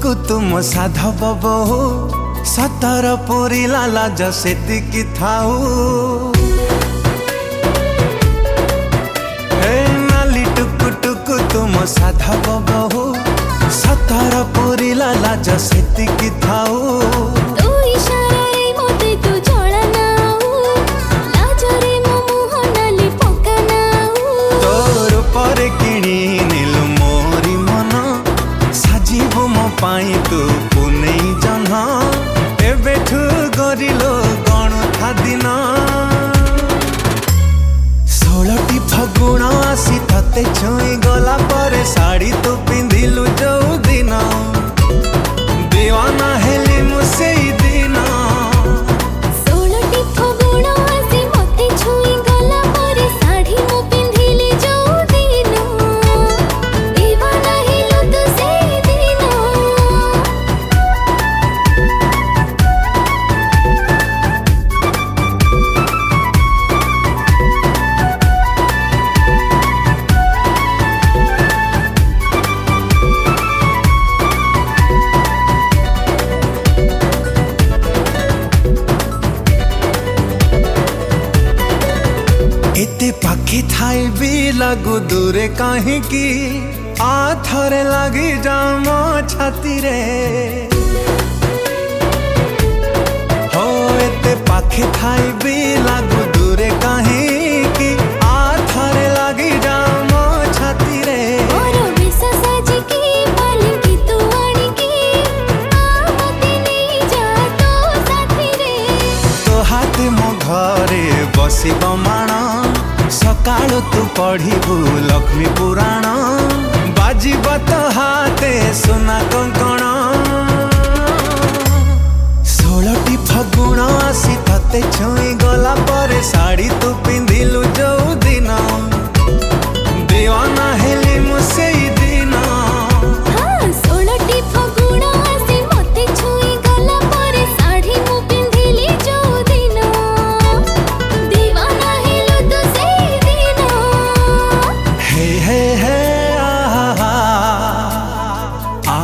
टुकु तुम साधव बहु सतर पुरी लाला जसेतिकी थाऊ नाली टुकु टुकु तुम साधव बहु सतर पुरी लाला जसेतिकी थाऊ पाई तू पुनै जन्ह एबेठु गरिलो गणु था दिन 16टी फगुण आसी तते छुई गला पर साड़ी तू पिंधिलु जो दिन दीवाना हेली मु सेई दिन 16टी फगुण आसी मते छुई गला पर साड़ी मु पिंधिली जो दिन दीवाना हेलु तू सेई दिन। एते पाखी थाई भी लगू दूरे कहीं की आ थरे लगी जाम छाती रे हो एते पाखी थाई भी लगू दूरे कहीं की आ थरे लगी जाम छाती रे और विसा साजी की पाली की तू आनी की मते नहीं जा तो साथी रे तो हाथ मो घरे बसी बमाण सकाळु तू पढ़िबू लक्ष्मी पुराण बाजिब तो हाथे सुना कंकण 16टी फगुण आसी तते छुई गला पर साड़ी तू पिंधिलु जो दिन दीवाना हेली मु सेई दिन। हाँ 16टी फगुण आसी मते छुई गला पर साड़ी मु पिंधिली जो दिन दीवाना हेलु तू सेई दिन। हे हे हे आ आ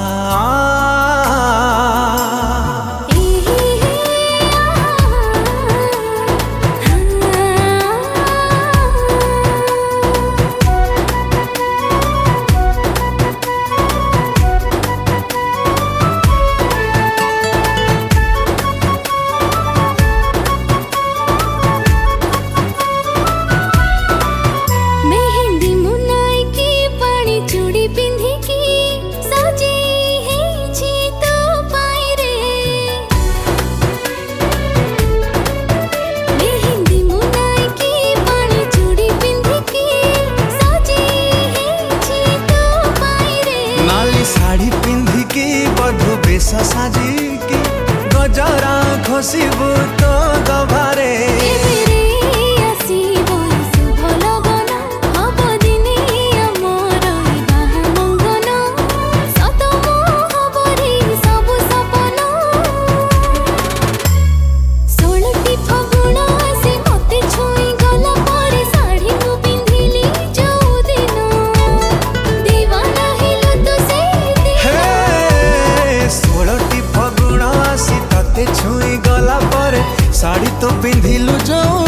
मेहंदी मुनाई की पानी चूड़ी पिंधी की सजी है छी तो पाई रे मेहंदी मुनाई की पानी चूड़ी पिंधी की सजी है छी तो पाई रे नाली साड़ी पिंधी की बधु बेश साजी की गजरा घोषिबू तो गभारे छुई गला पर साड़ी तो पिंधिलु जो